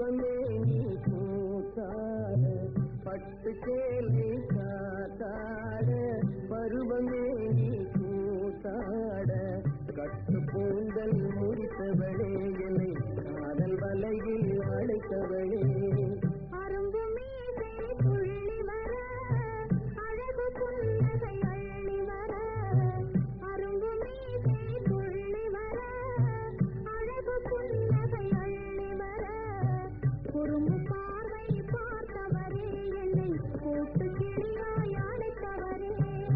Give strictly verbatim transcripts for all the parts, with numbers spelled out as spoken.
பருவமே நீ கூத்தாட பட்டு சேலை காத்தாட பருவமே நீ கூத்தாட கட்டு கூந்தல் முடித்தவளே என்னை காதல் வலையில் அழைத்தவளே அரும்பு மீசை துள்ளி வர அழகு புன்னகை அள்ளி வர அரும்பு மீசை துள்ளி வர அழகு புன்னகை அள்ளி வர குறும்பு பார்வை பார்த்தவரே என்னை கூட்டு கிளியாய் அழைத்தவரே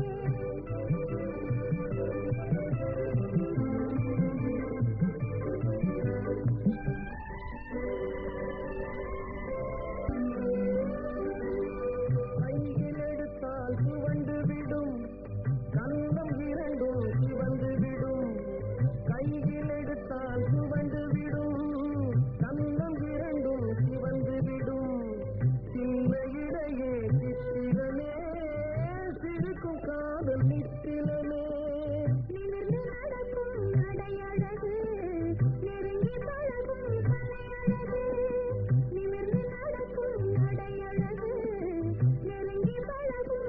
சிவந்து விடும் கந்தம் இரண்டும் சிவந்து விடும் கையில் எடுத்தால் சிவந்து விடும் கந்தம் இரண்டும் சிவந்து விடும் சின்ன இடையே சித்திரமே சிரிக்கும் காதல் நித்திலமே நிமிர்ந்து நடக்கும் நடையழகு நெருங்கி பழகும் கலையழகு நிமிர்ந்து நடக்கும் நடையழகு நெருங்கி பழகும்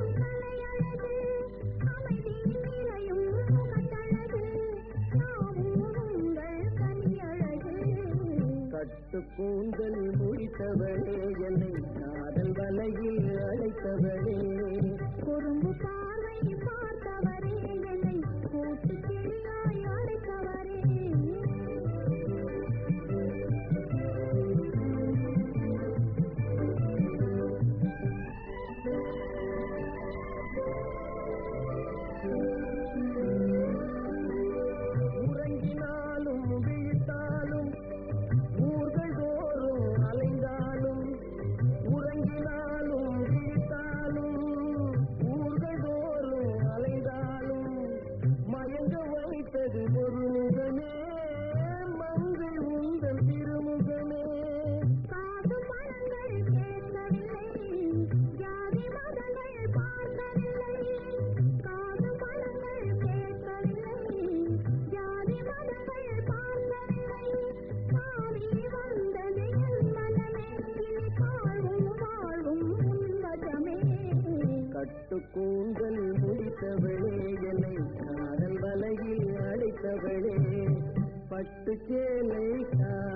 கட்டு கூந்தல் முடித்தவளே என்னை காதல் வலையில் அழைத்தவளே குறும்பு பார்வை பார்த்தவரே என்னை கூட்டு கிளியாய் அழைத்தவரே உறங்கினாலும் விழித்தாலும் ஊர்கள் தோறும் அலைந்தாலும் உறங்கினாலும் விழித்தாலும் ஊர்கள் தோறும் அலைந்தாலும் மயங்க வைத்தது ஒரு முகமே மங்கள் உங்கள் திருமுகமே காது மனங்கள் கேட்கவில்லை ஜாதி மதங்கள் பார்க்கவில்லை காது மனங்கள் கேட்கவில்லை ஜாதி மதங்கள் பார்க்கவில்லை காவி வந்தது என் மனமே இனி காழும் வாழும் உன்மதமே கட்டு கூந்தல் முடித்தவளே என்னை காதல் வலையில் அழைத்தவளே பட்டு சேலை